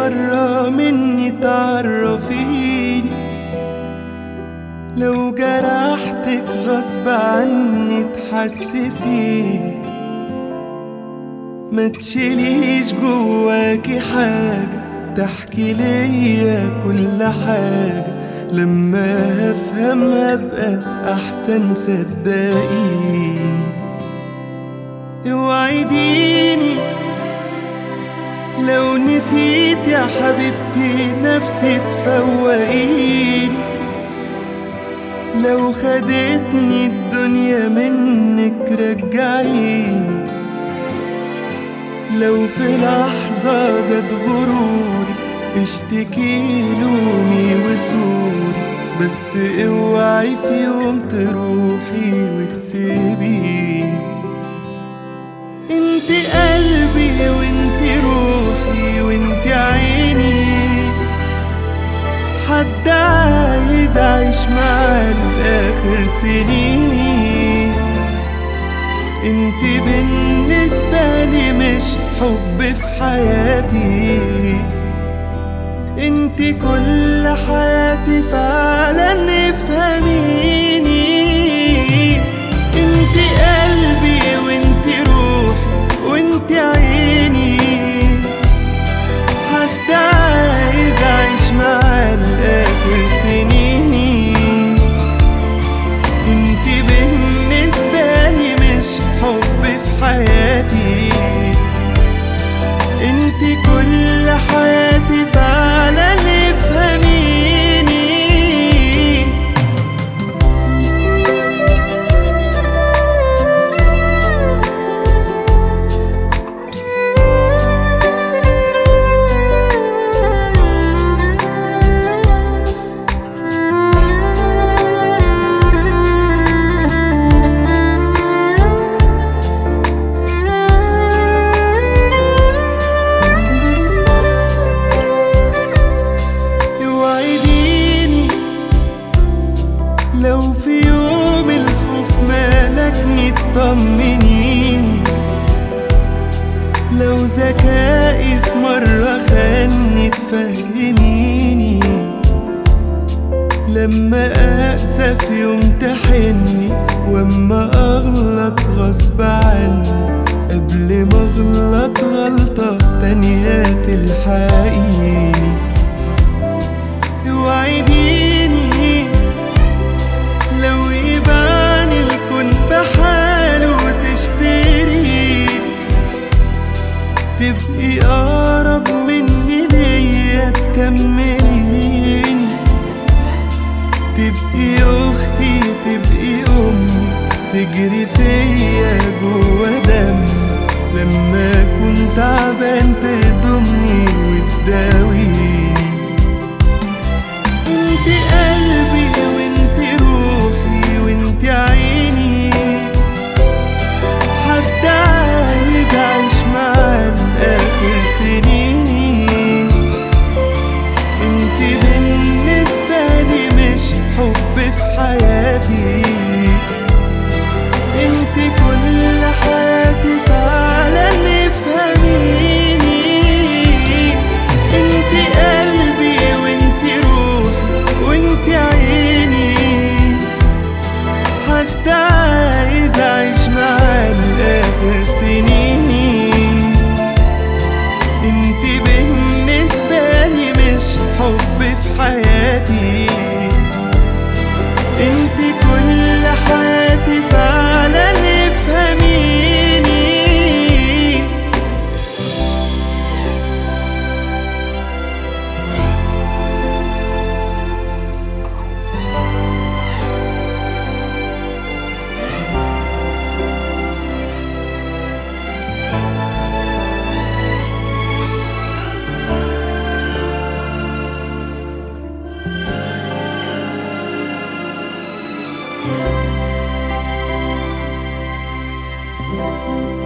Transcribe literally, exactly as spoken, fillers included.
مرة مني تعرفيني، لو جرحتك غصب عني تحسسيني، ما تشيليش جواكي حاجة تحكي ليا كل حاجة، لما افهم ابقى احسن صدقيني. اوعديني لو نسيت يا حبيبتي نفسي تفوقيني، لو خدتني الدنيا منك رجعيني، لو في لحظة زاد غروري اشتكي لومي وسوري، بس اوعي في يوم تروحي وتسيبيني. انت قلبي وانت روحي وانت عيني، حد عايز اعيش معاه لاخر سنيني. انت بالنسبة لي مش حب في حياتي، انت كل حياتي فعلا افهميني. انت قلبي وانت روحي وانت عيني، حد عايز اعيش معاه لاخر سنيني. انت بالنسبة لي مش حب في حياتي، انت كل حياتي فعلا افهميني. لو في يوم الخوف مالكني تطمنيني، لو ذكائي في مرة خاني تفهميني، لما أقسى في يوم تحني، واما أغلط غصب عني قبل ما أغلط غلطة تانية تلحقيني. اوعديني لو يبان الكون بحاله وتشتري، تبقي أقرب مني ليا تكمليني، تبقي أختي تبقي أمي تجري فيا جوا دمي، لما أكون تعبان تضمني وتداويني. انت قلبي وانت روحي وانت عيني، حد عايز اعيش معاه لاخر سنيني. انت بالنسبة لي مش حب في حياتي، انت كل حياتي فعلا افهميني. انت قلبي وانت روحي وانت عيني، حد عايز اعيش معاه لاخر سنيني. انت بالنسبة لي مش حب في حياتي، انت كل حياتي فعلا افهميني. Thank you.